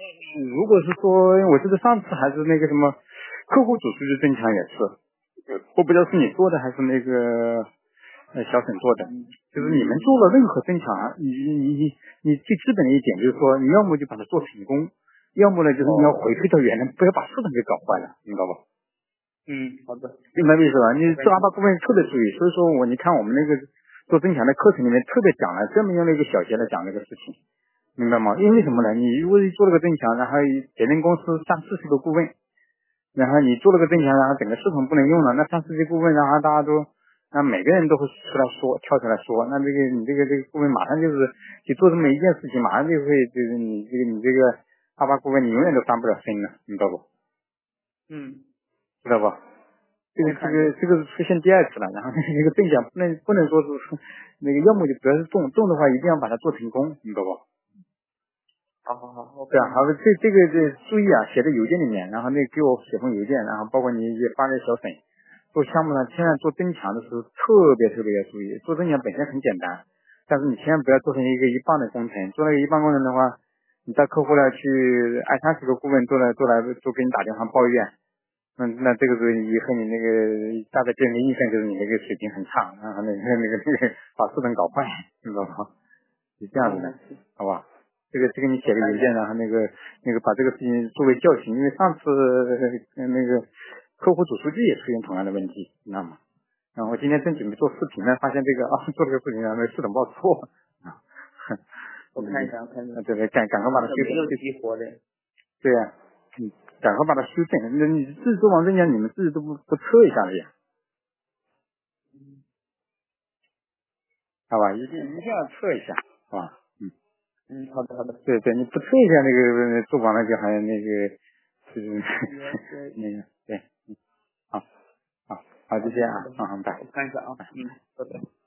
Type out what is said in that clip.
如果是说，我记得上次还是那个什么客户主数据增强也是，我不知道是你做的还是那个小沈做的，就是你们做了任何增强，你最基本的一点就是说，你要么就把它做成功，要么呢就是你要回退到原来，不要把市场给搞坏了，明白吧？ 好的。 明白意思吧？你做阿巴顾问特别注意，所以说你看我们那个做增强的课程里面特别讲了，专门用了一个小节来讲这个事情。明白吗？因为什么呢？你如果做了个增强，然后别人公司30-40个顾问，然后你做了个增强，然后整个市场不能用了，那30-40个顾问，然后大家都，那每个人都会出来说，跳出来说，那你这个顾问马上就做这么一件事情，马上就会就是你这个阿巴顾问你永远都翻不了身了，明白不？知道吧？这个是出现第二次了，然后那个增强不能说是那个，要么就不要是动的话，一定要把它做成功，明白不？ 好， 对啊，好，这个注意啊，写在邮件里面，然后给我写封邮件，然后包括你也发给小沈。做项目呢，千万做增强的时候特别要注意。做增强本身很简单，但是你千万不要做成一个一半的工程。做那个一半工程的话，你到客户那去，30个顾问都给你打电话抱怨，那这个时候以后你那个大家给人的印象就是你那个水平很差，然后那个把市场搞坏，知道吗？是这样子的，好吧？这个你写个邮件，然后那个把这个事情作为教训，因为上次那个客户主数据也出现同样的问题，你知道吗？然后我今天正准备做视频呢，发现这个做这个视频然后市场报错啊。 我看一下。 对，赶快把它修正。对呀，赶快把它修正。那你自己做完增强，你们自己都不测一下的呀？好吧，一定要测一下，好吧？ 好的。 对，你不测一下那个做完了就还有那个那个对，好，就这样啊，拜。 我看一下啊，好的。